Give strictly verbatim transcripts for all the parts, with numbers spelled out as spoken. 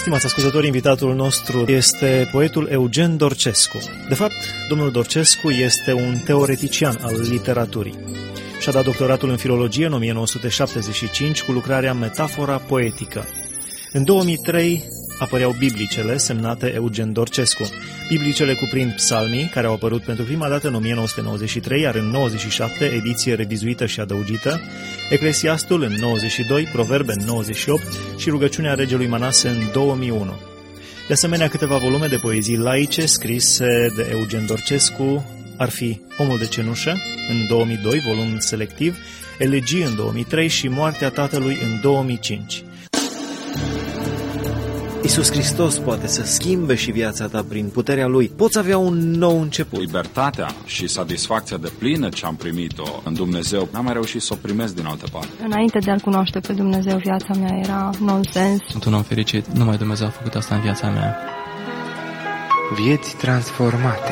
Stimați ascultători, invitatul nostru este poetul Eugen Dorcescu. De fapt, domnul Dorcescu este un teoretician al literaturii. Și-a dat doctoratul în filologie în o mie nouă sute șaptezeci și cinci cu lucrarea Metafora poetică. În două mii trei apăreau biblicele semnate Eugen Dorcescu. Biblicele cuprind psalmii, care au apărut pentru prima dată în o mie nouă sute nouăzeci și trei, iar în nouăzeci și șapte, ediție revizuită și adăugită, Eclesiastul în nouăzeci și doi, Proverbe în nouăzeci și opt și Rugăciunea regelui Manase în două mii unu. De asemenea, câteva volume de poezii laice scrise de Eugen Dorcescu ar fi Omul de cenușă în două mii doi, volum selectiv, Elegii în două mii trei și Moartea tatălui în două mii cinci. Iisus Hristos poate să schimbe și viața ta prin puterea Lui. Poți avea un nou început. Libertatea și satisfacția de plină ce am primit-o în Dumnezeu, n-am mai reușit să o primesc din altă parte. Înainte de a-L cunoaște pe Dumnezeu, viața mea era nonsens. Sunt un om fericit, numai Dumnezeu a făcut asta în viața mea. Vieți transformate.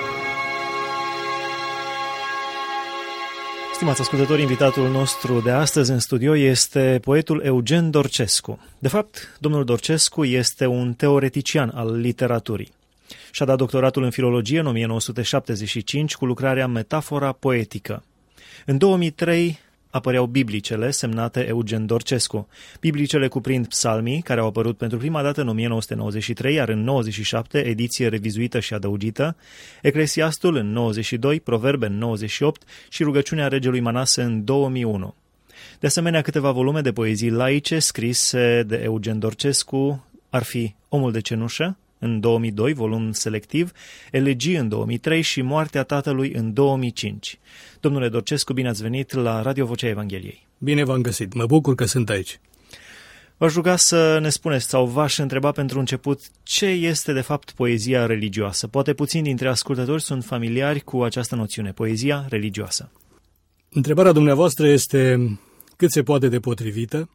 Stimați ascultători, invitatul nostru de astăzi în studio este poetul Eugen Dorcescu. De fapt, domnul Dorcescu este un teoretician al literaturii. Și-a dat doctoratul în filologie în o mie nouă sute șaptezeci și cinci cu lucrarea Metafora poetică. În două mii trei apăreau biblicele semnate Eugen Dorcescu. Biblicele cuprind psalmii, care au apărut pentru prima dată în o mie nouă sute nouăzeci și trei, iar în nouăzeci și șapte, ediție revizuită și adăugită, Eclesiastul în nouăzeci și doi, Proverbe în nouăzeci și opt și Rugăciunea regelui Manase în două mii unu. De asemenea, câteva volume de poezii laice scrise de Eugen Dorcescu ar fi Omul de cenușă în două mii doi, volum selectiv, Elegii în două mii trei și Moartea tatălui în două mii cinci. Domnule Dorcescu, bine ați venit la Radio Vocea Evangheliei. Bine v-am găsit, mă bucur că sunt aici. V-aș ruga să ne spuneți, sau v-aș întreba pentru început, ce este de fapt poezia religioasă? Poate puțini dintre ascultători sunt familiari cu această noțiune, poezia religioasă. Întrebarea dumneavoastră este cât se poate de potrivită,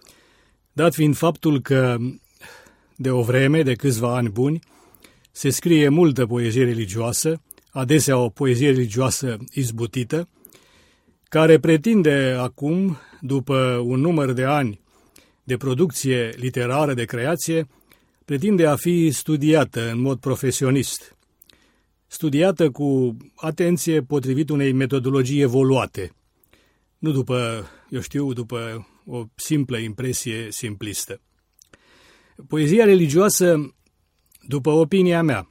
dat fiind faptul că de o vreme, de câțiva ani buni, se scrie multă poezie religioasă, adesea o poezie religioasă izbutită, care pretinde acum, după un număr de ani de producție literară, de creație, pretinde a fi studiată în mod profesionist, studiată cu atenție potrivit unei metodologii evoluate, nu după, eu știu, după o simplă impresie simplistă. Poezia religioasă, după opinia mea,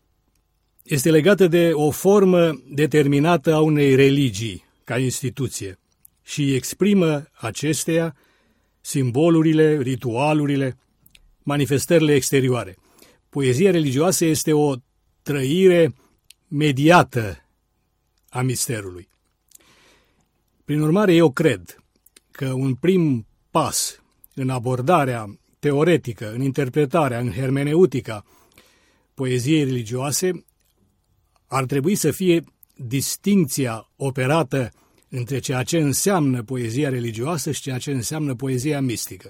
este legată de o formă determinată a unei religii ca instituție și exprimă acesteia simbolurile, ritualurile, manifestările exterioare. Poezia religioasă este o trăire mediată a misterului. Prin urmare, eu cred că un prim pas în abordarea teoretică, în interpretarea, în hermeneutica poeziei religioase, ar trebui să fie distincția operată între ceea ce înseamnă poezia religioasă și ceea ce înseamnă poezia mistică.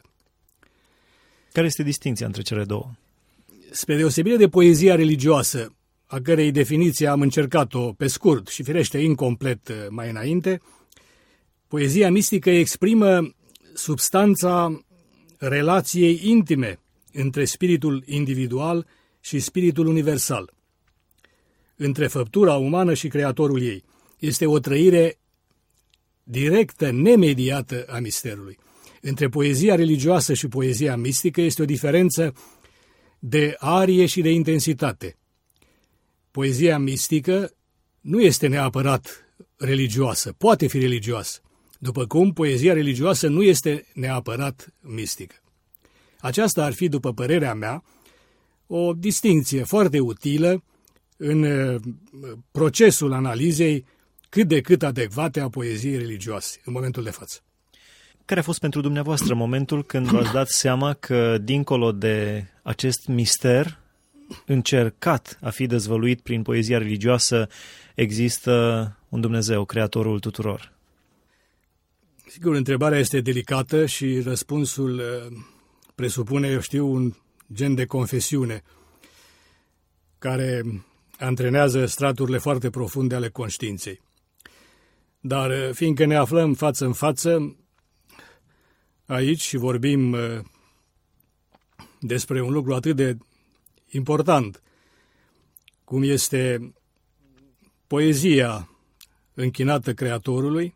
Care este distincția între cele două? Spre deosebire de poezia religioasă, a cărei definiție am încercat-o pe scurt și firește incomplet mai înainte, poezia mistică exprimă substanța relației intime între spiritul individual și spiritul universal, între făptura umană și creatorul ei. Este o trăire directă, nemediată a misterului. Între poezia religioasă și poezia mistică este o diferență de arie și de intensitate. Poezia mistică nu este neapărat religioasă, poate fi religioasă, după cum poezia religioasă nu este neapărat mistică. Aceasta ar fi, după părerea mea, o distincție foarte utilă în procesul analizei cât de cât adecvate a poeziei religioase în momentul de față. Care a fost pentru dumneavoastră momentul când v-ați dat seama că, dincolo de acest mister încercat a fi dezvăluit prin poezia religioasă, există un Dumnezeu, creatorul tuturor? Sigur, întrebarea este delicată și răspunsul presupune, eu știu, un gen de confesiune care antrenează straturile foarte profunde ale conștiinței. Dar fiindcă ne aflăm față în față aici și vorbim despre un lucru atât de important cum este poezia închinată Creatorului,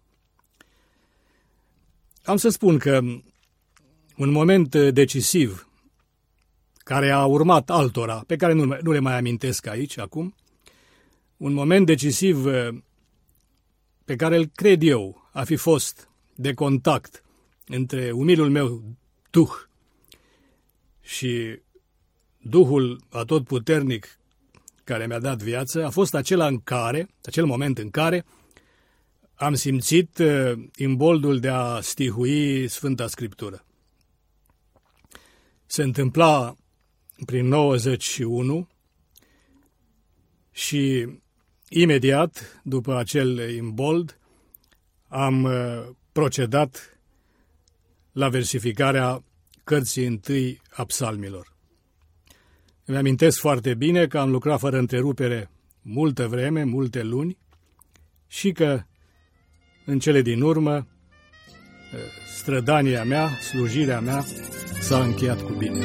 am să spun că un moment decisiv care a urmat altora, pe care nu, nu le mai amintesc aici acum, un moment decisiv pe care îl cred eu a fi fost de contact între umilul meu Duh și Duhul atotputernic care mi-a dat viață, a fost acela în care, acel moment în care am simțit uh, imboldul de a stihui Sfânta Scriptură. Se întâmpla prin nouăzeci și unu și imediat după acel imbold am uh, procedat la versificarea cărții întâi a psalmilor. Îmi amintesc foarte bine că am lucrat fără întrerupere multă vreme, multe luni, și că în cele din urmă strădania mea, slujirea mea s-a încheiat cu bine.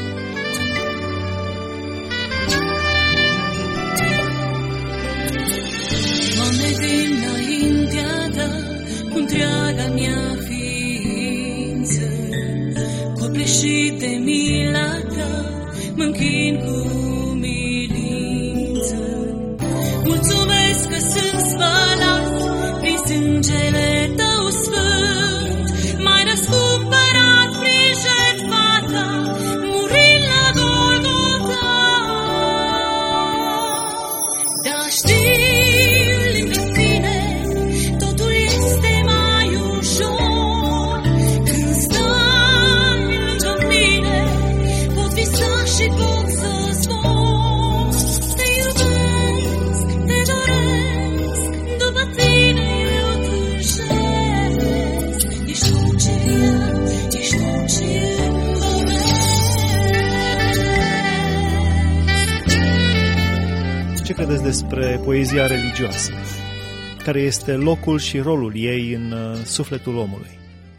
Doamne, vin înaintea Ta cu întreaga mea ființă, copleșit de mila Ta, mă închin cu umilință. Mulțumesc că sunt spălat prin sângele Tău sfânt, m-ai răscumpărat prin jertfa Ta, murind la Golgota. Da, știu, lângă Tine totul este mai ușor, când stai lângă mine pot visa și pot să zbor. Te iubesc, te doresc, după Tine eu tânjesc. Ești tot ce iau, ești tot ce îmi Ce credeți despre poezia religioasă? Care este locul și rolul ei în uh, sufletul omului?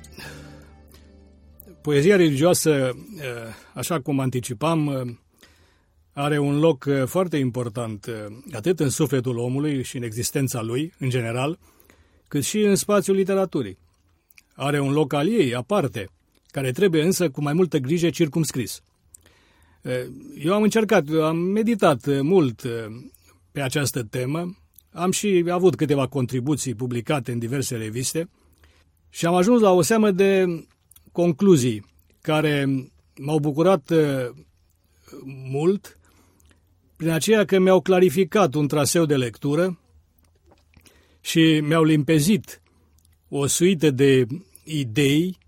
Poezia religioasă, așa cum anticipam, are un loc foarte important atât în sufletul omului și în existența lui, în general, cât și în spațiul literaturii. Are un loc al ei, aparte, care trebuie însă cu mai multă grijă circumscris. Eu am încercat, am meditat mult pe această temă, am și avut câteva contribuții publicate în diverse reviste și am ajuns la o seamă de concluzii care m-au bucurat mult prin aceea că mi-au clarificat un traseu de lectură și mi-au limpezit o suită de idei,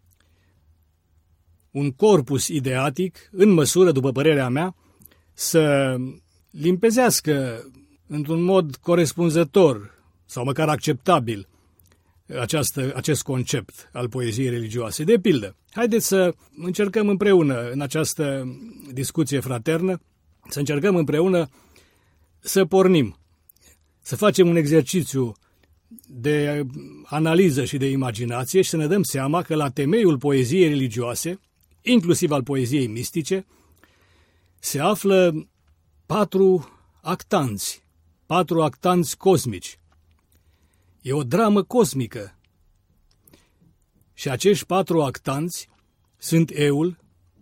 un corpus ideatic, în măsură, după părerea mea, să limpezească într-un mod corespunzător sau măcar acceptabil această, acest concept al poeziei religioase. De pildă, haideți să încercăm împreună în această discuție fraternă, să încercăm împreună să pornim, să facem un exercițiu de analiză și de imaginație și să ne dăm seama că la temeiul poeziei religioase, inclusiv al poeziei mistice, se află patru actanți, patru actanți cosmici. E o dramă cosmică. Și acești patru actanți sunt eul,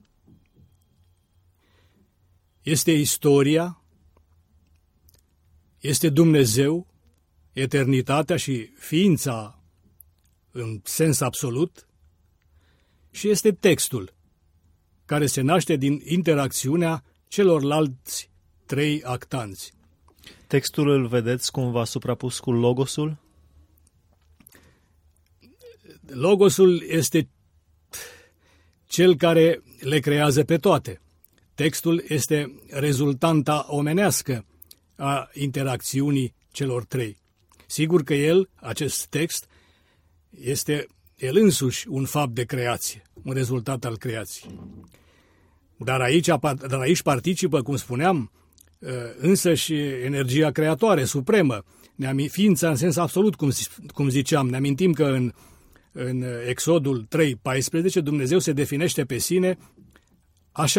este istoria, este Dumnezeu, eternitatea și ființa în sens absolut, și este textul, care se naște din interacțiunea celorlalți trei actanți. Textul îl vedeți cumva suprapus cu logosul? Logosul este cel care le creează pe toate. Textul este rezultanta omenească a interacțiunii celor trei. Sigur că el, acest text, este el însuși un fapt de creație, un rezultat al creației. Dar aici, dar aici participă, cum spuneam, însă și energia creatoare, supremă, ființa în sens absolut, cum, cum ziceam. Ne amintim că în, în Exodul trei paisprezece Dumnezeu se definește pe sine așa: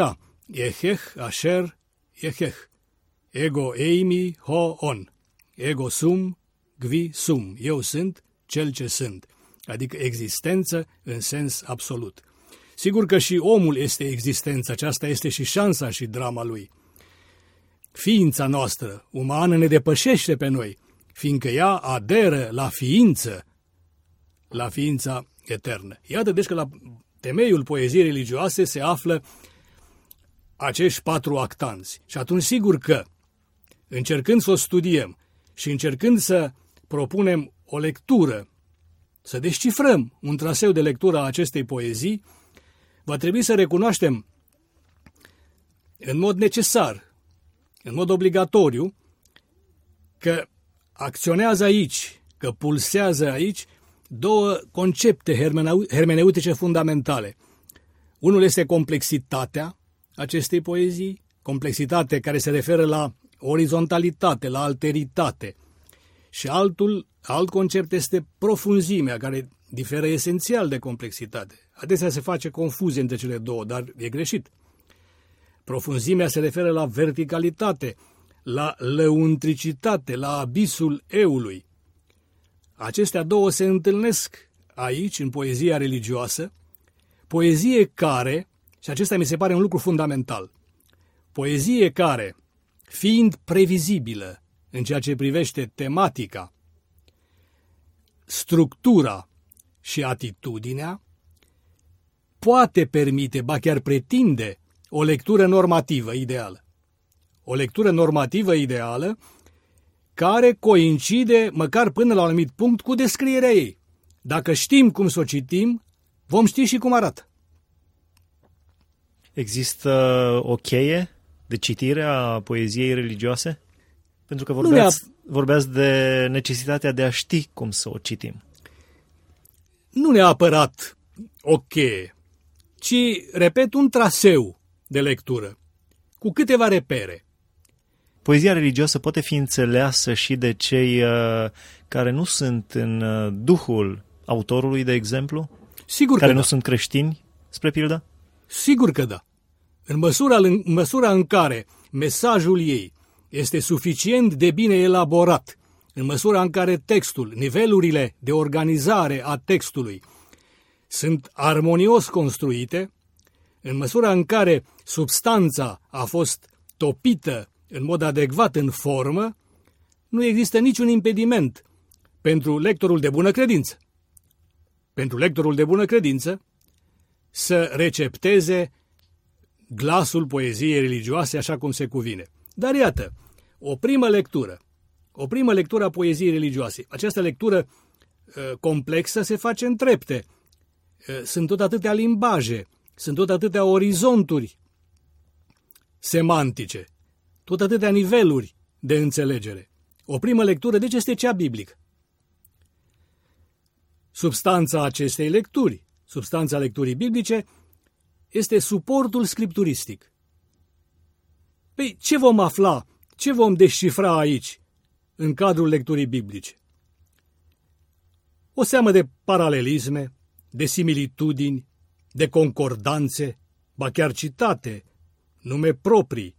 Eheh, asher, eheh. Ego eimi ho on. Ego sum, gvi sum. Eu sunt cel ce sunt. Adică existență în sens absolut. Sigur că și omul este existența, aceasta este și șansa și drama lui. Ființa noastră, umană, ne depășește pe noi, fiindcă ea aderă la ființă, la ființa eternă. Iată deci că la temeiul poeziei religioase se află acești patru actanți. Și atunci sigur că, încercând să o studiem și încercând să propunem o lectură, să descifrăm un traseu de lectură a acestei poezii, va trebui să recunoaștem în mod necesar, în mod obligatoriu, că acționează aici, că pulsează aici două concepte hermeneutice fundamentale. Unul este complexitatea acestei poezii, complexitate care se referă la orizontalitate, la alteritate. Și altul, alt concept este profunzimea, care diferă esențial de complexitate. Adesea se face confuzie între cele două, dar e greșit. Profunzimea se referă la verticalitate, la lăuntricitate, la abisul eului. Acestea două se întâlnesc aici, în poezia religioasă, poezie care, și acesta mi se pare un lucru fundamental, poezie care, fiind previzibilă în ceea ce privește tematica, structura și atitudinea, poate permite, ba chiar pretinde, o lectură normativă ideală. O lectură normativă ideală care coincide, măcar până la un anumit punct, cu descrierea ei. Dacă știm cum să o citim, vom ști și cum arată. Există o cheie de citire a poeziei religioase? Pentru că vorbeați, vorbeați de necesitatea de a ști cum să o citim. Nu neapărat o cheie, ci, repet, un traseu de lectură, cu câteva repere. Poezia religioasă poate fi înțeleasă și de cei uh, care nu sunt în uh, duhul autorului, de exemplu? Sigur care că nu da. sunt creștini, spre pildă? Sigur că da. În măsura, în măsura în care mesajul ei este suficient de bine elaborat, în măsura în care textul, nivelurile de organizare a textului sunt armonios construite, în măsura în care substanța a fost topită în mod adecvat în formă, nu există niciun impediment pentru lectorul de bună credință. Pentru lectorul de bună credință să recepteze glasul poeziei religioase așa cum se cuvine. Dar iată, o primă lectură, o primă lectură a poeziei religioase. Această lectură uh, complexă se face în trepte. Uh, sunt tot atâtea limbaje, sunt tot atâtea orizonturi semantice, tot atâtea niveluri de înțelegere. O primă lectură, deci, este cea biblică. Substanța acestei lecturi, substanța lecturii biblice, este suportul scripturistic. Păi, ce vom afla, ce vom descifra aici, în cadrul lecturii biblice? O seamă de paralelisme, de similitudini, de concordanțe, ba chiar citate, nume proprii.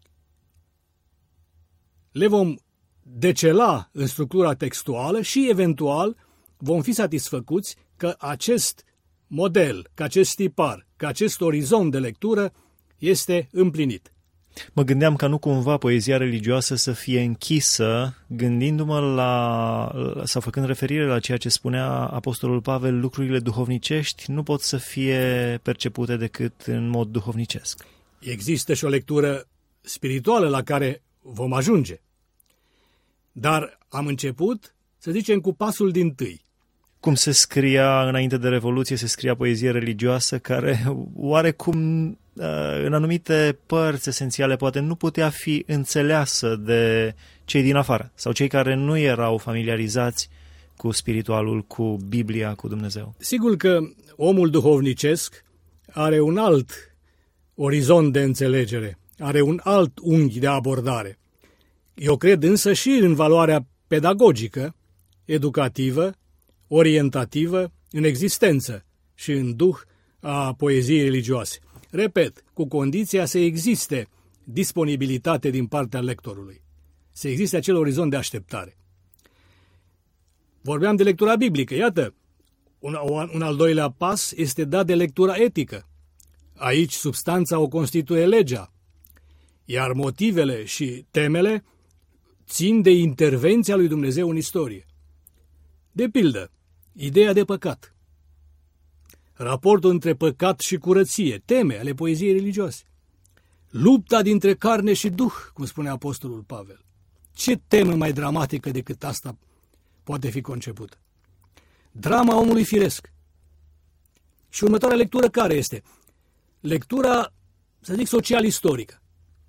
Le vom decela în structura textuală și, eventual, vom fi satisfăcuți că acest model, că acest tipar, că acest orizont de lectură este împlinit. Mă gândeam ca nu cumva poezia religioasă să fie închisă, gândindu-mă la, sau făcând referire la ceea ce spunea Apostolul Pavel, lucrurile duhovnicești nu pot să fie percepute decât în mod duhovnicesc. Există și o lectură spirituală la care vom ajunge. Dar am început, să zicem, cu pasul dintâi. Cum se scria înainte de Revoluție, se scria poezie religioasă care oarecum în anumite părți esențiale poate nu putea fi înțeleasă de cei din afară sau cei care nu erau familiarizați cu spiritualul, cu Biblia, cu Dumnezeu. Sigur că omul duhovnicesc are un alt orizont de înțelegere, are un alt unghi de abordare. Eu cred însă și în valoarea pedagogică, educativă, orientativă, în existență și în duh a poeziei religioase. Repet, cu condiția să existe disponibilitate din partea lectorului, să existe acel orizont de așteptare. Vorbeam de lectura biblică. Iată, un, un al doilea pas este dat de lectura etică. Aici substanța o constituie legea, iar motivele și temele țin de intervenția lui Dumnezeu în istorie. De pildă, ideea de păcat, raportul între păcat și curăție, teme ale poeziei religioase, lupta dintre carne și duh, cum spune apostolul Pavel. Ce temă mai dramatică decât asta poate fi concepută? Drama omului firesc. Și următoarea lectură care este? Lectura, să zic, social-istorică,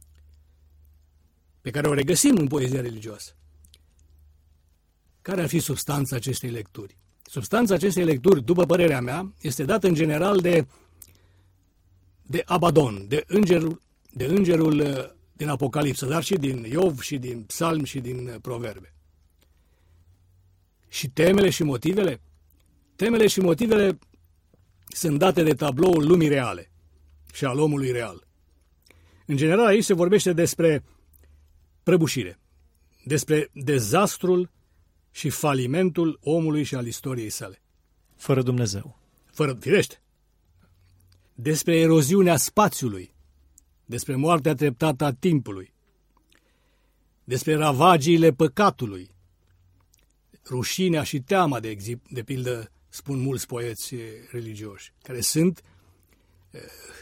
pe care o regăsim în poezia religioasă. Care ar fi substanța acestei lecturi? Substanța acestei lecturi, după părerea mea, este dată în general de, de Abadon, de îngerul, de îngerul din Apocalipsă, dar și din Iov, și din Psalm, și din Proverbe. Și temele și motivele? Temele și motivele sunt date de tabloul lumii reale și al omului real. În general, aici se vorbește despre prăbușire, despre dezastrul și falimentul omului și al istoriei sale. Fără Dumnezeu. Fără, firește. Despre eroziunea spațiului, despre moartea treptată a timpului, despre ravagiile păcatului, rușinea și teama, de, exip, de pildă, spun mulți poeți religioși, care sunt eh,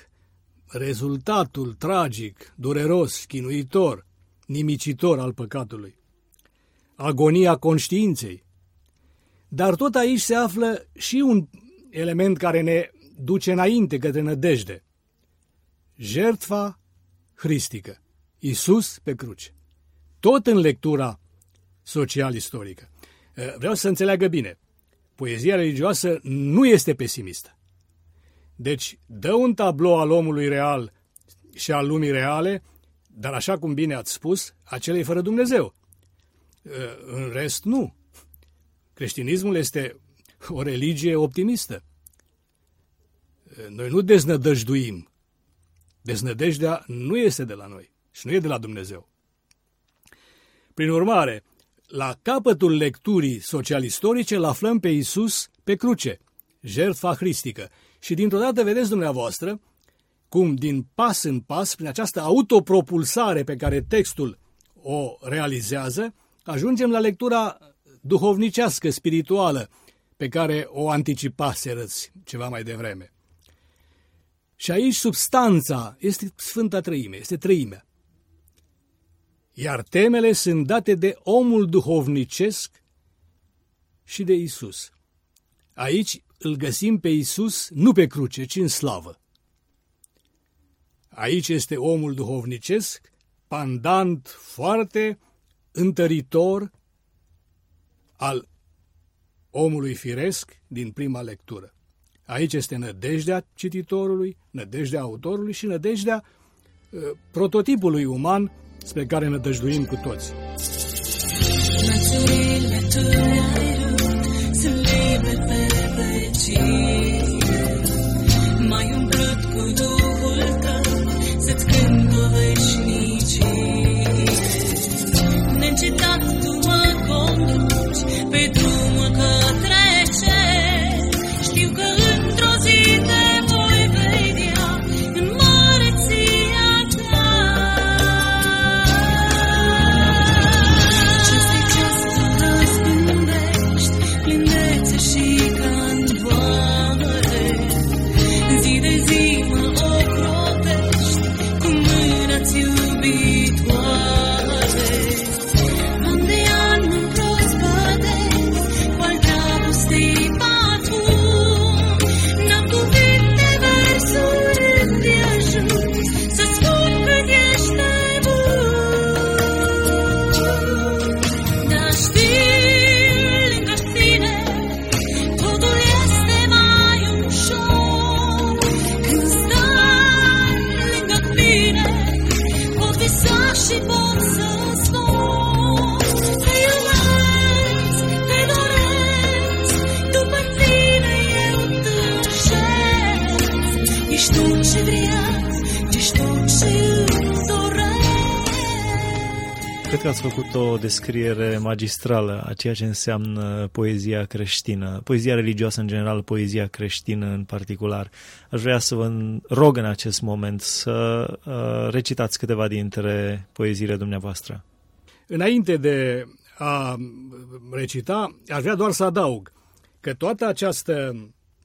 rezultatul tragic, dureros, chinuitor, nimicitor al păcatului. Agonia conștiinței. Dar tot aici se află și un element care ne duce înainte către nădejde. Jertfa hristică. Iisus pe cruce. Tot în lectura social-istorică. Vreau să înțeleagă bine. Poezia religioasă nu este pesimistă. Deci dă un tablou al omului real și al lumii reale, dar așa cum bine ați spus, acelei fără Dumnezeu. În rest, nu. Creștinismul este o religie optimistă. Noi nu deznădăjduim. Deznădejdea nu este de la noi și nu e de la Dumnezeu. Prin urmare, la capătul lecturii social-istorice îl aflăm pe Iisus pe cruce, jertfa hristică. Și dintr-o dată vedeți dumneavoastră cum din pas în pas, prin această autopropulsare pe care textul o realizează, ajungem la lectura duhovnicească, spirituală, pe care o anticipaserăți ceva mai devreme. Și aici substanța este Sfânta Trăime, este Trăimea. Iar temele sunt date de omul duhovnicesc și de Iisus. Aici îl găsim pe Iisus nu pe cruce, ci în slavă. Aici este omul duhovnicesc, pandant foarte întăritor al omului firesc din prima lectură. Aici este nădejdea cititorului, nădejdea autorului și nădejdea uh, prototipului uman spre care nădăjduim cu toți. Națiunile tu ai rupt, sunt liber pe vecie. M-ai umplut cu Duhul tău, să-ți cânt o veșnicie. Neîncetat tu mă conduci pe drumul către cer. Știu că într-o zi te voi vedea în măreția ta. Ce-ți ceas să răspunde că ați făcut o descriere magistrală a ceea ce înseamnă poezia creștină, poezia religioasă în general, poezia creștină în particular. Aș vrea să vă rog în acest moment să uh, recitați câteva dintre poeziile dumneavoastră. Înainte de a recita, aș vrea doar să adaug că toată această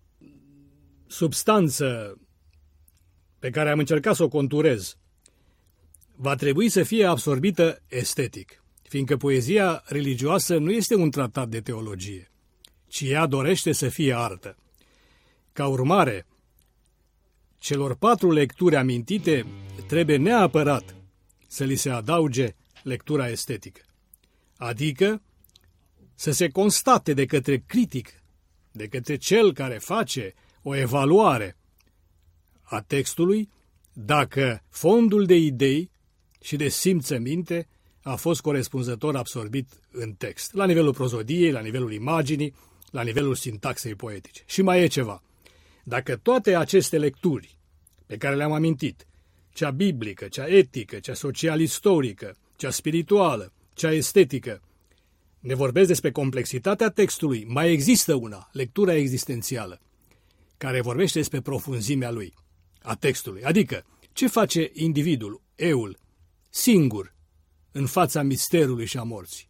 substanță pe care am încercat să o conturez va trebui să fie absorbită estetic, fiindcă poezia religioasă nu este un tratat de teologie, ci ea dorește să fie artă. Ca urmare, celor patru lecturi amintite trebuie neapărat să li se adauge lectura estetică, adică să se constate de către critic, de către cel care face o evaluare a textului, dacă fondul de idei și de simțăminte a fost corespunzător absorbit în text, la nivelul prozodiei, la nivelul imaginii, la nivelul sintaxei poetice. Și mai e ceva. Dacă toate aceste lecturi pe care le-am amintit, cea biblică, cea etică, cea social-istorică, cea spirituală, cea estetică, ne vorbesc despre complexitatea textului, mai există una, lectura existențială, care vorbește despre profunzimea lui, a textului. Adică, ce face individul, eul, singur, în fața misterului și a morții?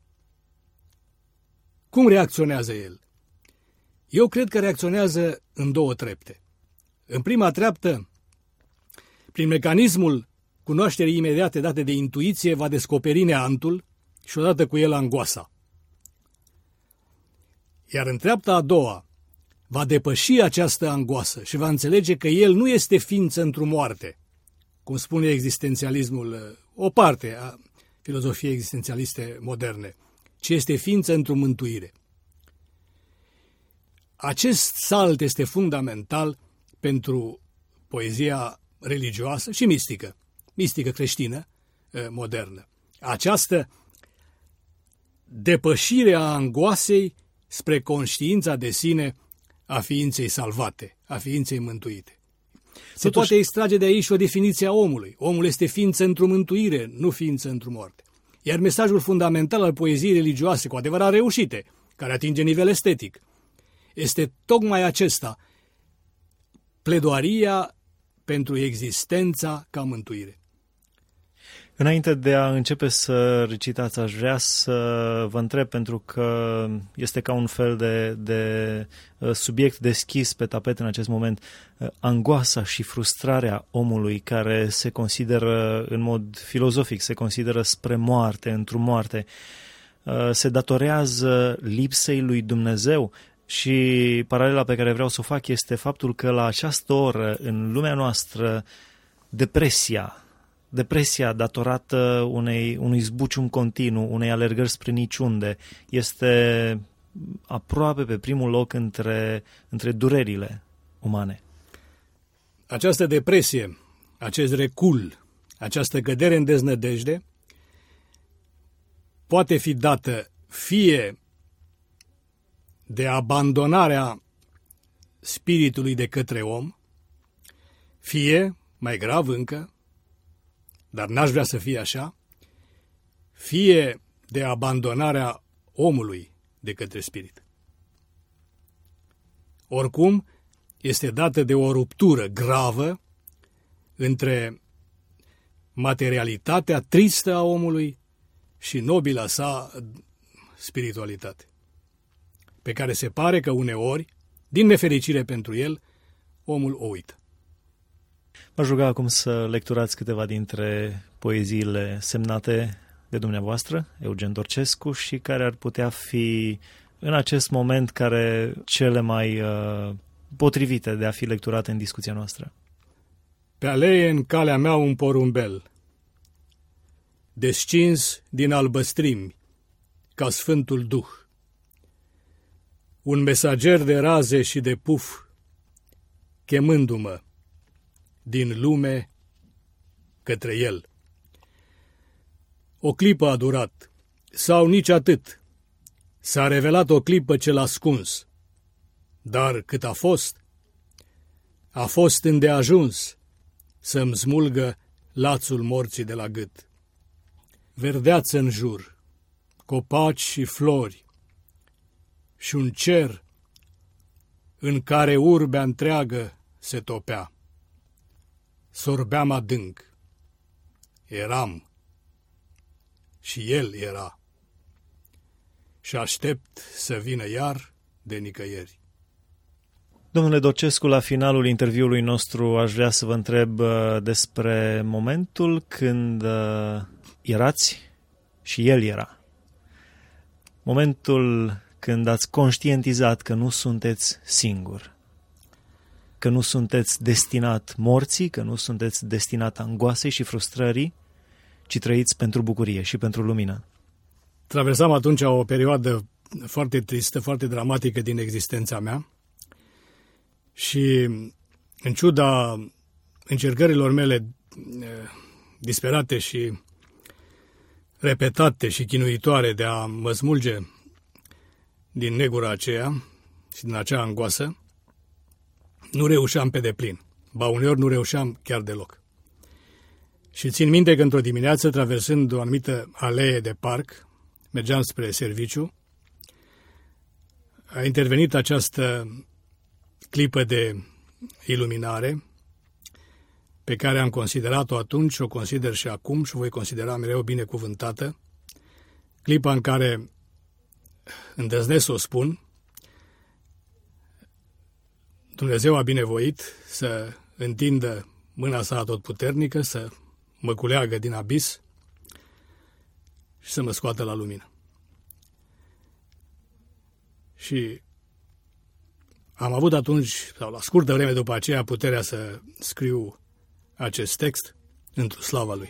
Cum reacționează el? Eu cred că reacționează în două trepte. În prima treaptă, prin mecanismul cunoașterii imediate date de intuiție, va descoperi neantul și odată cu el angoasa. Iar în treapta a doua, va depăși această angoasă și va înțelege că el nu este ființă într-o moarte, cum spune existențialismul, o parte a filozofiei existențialiste moderne, ci este ființă într-o mântuire. Acest salt este fundamental pentru poezia religioasă și mistică, mistică creștină modernă. Această depășire a angoasei spre conștiința de sine a ființei salvate, a ființei mântuite. Se Totuși... poate extrage de aici o definiție a omului. Omul este ființă într-o mântuire, nu ființă într-o moarte. Iar mesajul fundamental al poeziei religioase, cu adevărat reușite, care atinge nivel estetic, este tocmai acesta, pledoaria pentru existența ca mântuire. Înainte de a începe să recitați, aș vrea să vă întreb, pentru că este ca un fel de, de subiect deschis pe tapet în acest moment, angoasa și frustrarea omului care se consideră în mod filozofic, se consideră spre moarte, într-o moarte, se datorează lipsei lui Dumnezeu? Și paralela pe care vreau să o fac este faptul că la această oră, în lumea noastră, depresia, Depresia datorată unei, unui zbucium continuu, unei alergări spre niciunde, este aproape pe primul loc între, între durerile umane. Această depresie, acest recul, această cădere în deznădejde poate fi dată fie de abandonarea spiritului de către om, fie, mai grav încă, dar n-aș vrea să fie așa, fie de abandonarea omului de către spirit. Oricum, este dată de o ruptură gravă între materialitatea tristă a omului și nobila sa spiritualitate, pe care se pare că uneori, din nefericire pentru el, omul o uită. M-aș ruga acum să lecturați câteva dintre poeziile semnate de dumneavoastră, Eugen Dorcescu, și care ar putea fi în acest moment care cele mai uh, potrivite de a fi lecturate în discuția noastră. Pe alee în calea mea un porumbel, descins din albăstrimi, ca Sfântul Duh. Un mesager de raze și de puf, chemându-mă din lume către el. O clipă a durat, sau nici atât. S-a revelat o clipă ce l-a ascuns, dar cât a fost, a fost îndeajuns să-mi smulgă lațul morții de la gât. verdeață în jur, copaci și flori, și un cer în care urbea întreagă se topea. Sorbeam adânc, eram, și el era, și aștept să vină iar de nicăieri. Domnule Dorcescu, la finalul interviului nostru aș vrea să vă întreb uh, despre momentul când uh, erați și el era. Momentul când ați conștientizat că nu sunteți singur, că nu sunteți destinat morții, că nu sunteți destinat angoasei și frustrării, ci trăiți pentru bucurie și pentru lumină. Traversam atunci o perioadă foarte tristă, foarte dramatică din existența mea și, în ciuda încercărilor mele disperate și repetate și chinuitoare de a mă smulge din negura aceea și din acea angoasă, nu reușeam pe deplin. Ba uneori nu reușeam chiar deloc. Și țin minte că într-o dimineață, traversând o anumită alee de parc, mergeam spre serviciu, a intervenit această clipă de iluminare pe care am considerat-o atunci, o consider și acum și o voi considera mereu binecuvântată, clipa în care îndrăznesc să o spun, Dumnezeu a binevoit să întindă mâna sa atotputernică, să mă culeagă din abis și să mă scoată la lumină. Și am avut atunci, sau la scurtă vreme după aceea, puterea să scriu acest text într-o slava lui.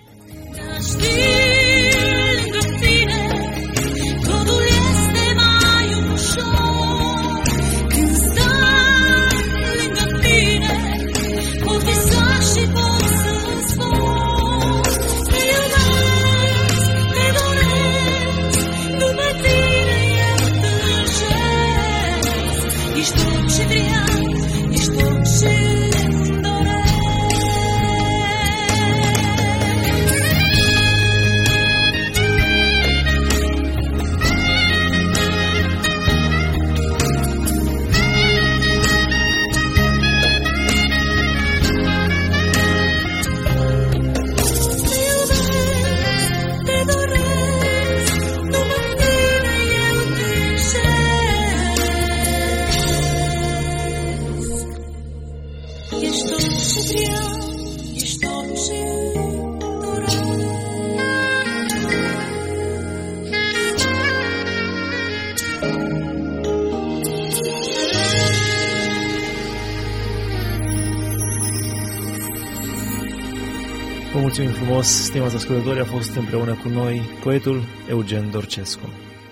Vă mulțumim frumos, stimați ascultători, a fost împreună cu noi poetul Eugen Dorcescu.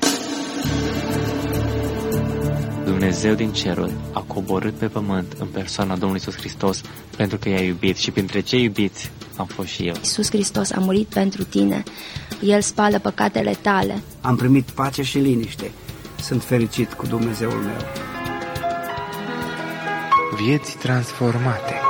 Dumnezeu din ceruri a coborât pe pământ în persoana Domnului Iisus Hristos pentru că i-a iubit și printre cei iubiți am fost și eu. Iisus Hristos a murit pentru tine, El spală păcatele tale. Am primit pace și liniște, sunt fericit cu Dumnezeul meu. Vieți transformate.